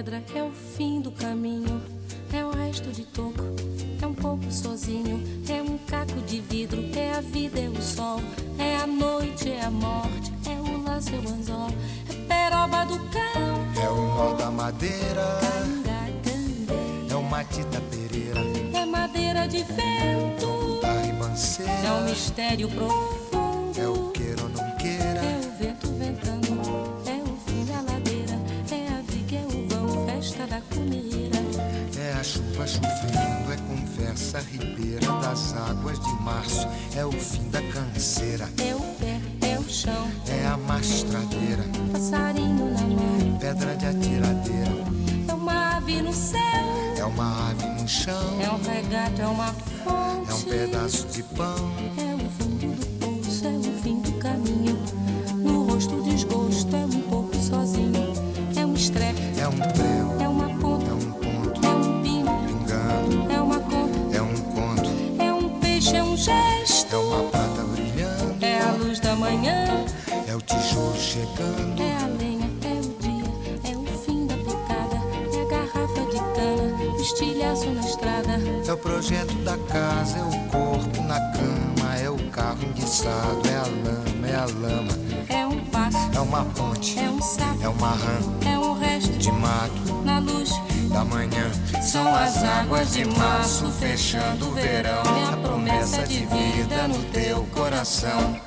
pedra, é o fim do caminho, é o resto de toco, é um pouco sozinho, é um caco de vidro, é a vida, é o sol, é a noite, é a morte, é o laço, é o anzol, é peroba do cão, é o nó da madeira, é o matita pereira, é madeira de vento, da ribanceira, é um mistério profundo, é o queira ou não queira, é o vento ventando, é o fim da ladeira, é a viga, é o vão, festa da cuneira, é a chuva chovendo, é conversa ribeira das águas de março, é o fim da canseira, é o pé, é o chão, é a mastradeira, passarinho na mão, pedra de atiradeira, é uma ave no céu, é uma ave no chão, é um regato, é uma fonte, é um pedaço de pão, é o fundo do poço, é o fim do caminho, no rosto o desgosto, é um pouco sozinho, é um estrepe, é um prego, é uma ponta, é um ponto, é um pino, pingando, é uma conta, é um conto, é um peixe, é um gesto, é uma prata brilhando, é a luz da manhã, é o tijolo chegando, é a lenha, é o dia, é o fim da picada, é a garrafa de cana, o estilhaço na estrada, é o projeto da casa, é o corpo na cama, é o carro enguiçado, é a lama, é a lama, é um passo, é uma ponte, é um sapo, é uma rã é um resto de mato na luz da manhã. São as águas de março fechando o verão, é a promessa de vida no teu coração.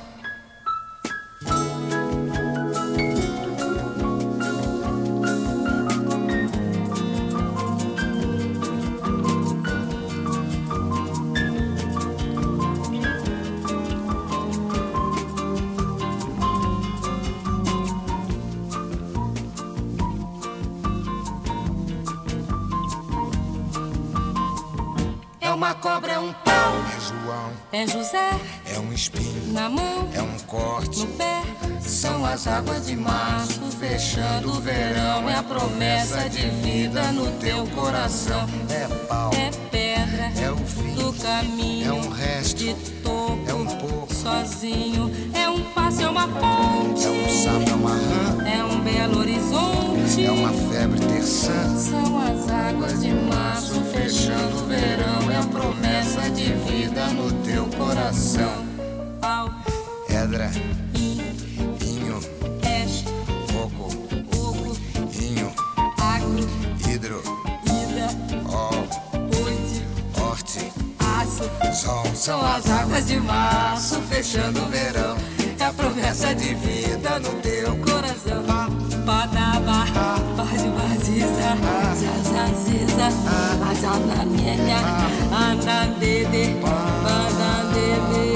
É uma cobra, é um pau, É João, é José, é um espinho, na mão, é um corte, no pé. são as águas de março fechando o verão, é a promessa de vida no teu coração. É pau, É pedra, é o fim, do caminho, é um resto, de toco, é um pouco, sozinho, é um passo, é uma ponte, é um sapo, é uma rã, é um belo horizonte, é uma febre terçã. são as águas de março Fechando o verão, é a promessa de vida no teu coração. pau, Edra, in, inho, cash, coco, oco, inho, agro, hidro, ida, ol, oite, horte, aço, sol. são as águas de março fechando o verão, é a promessa de vida no teu coração. Badaba, bade baziza, zazaziza, azanamienya, andandede, bandandede.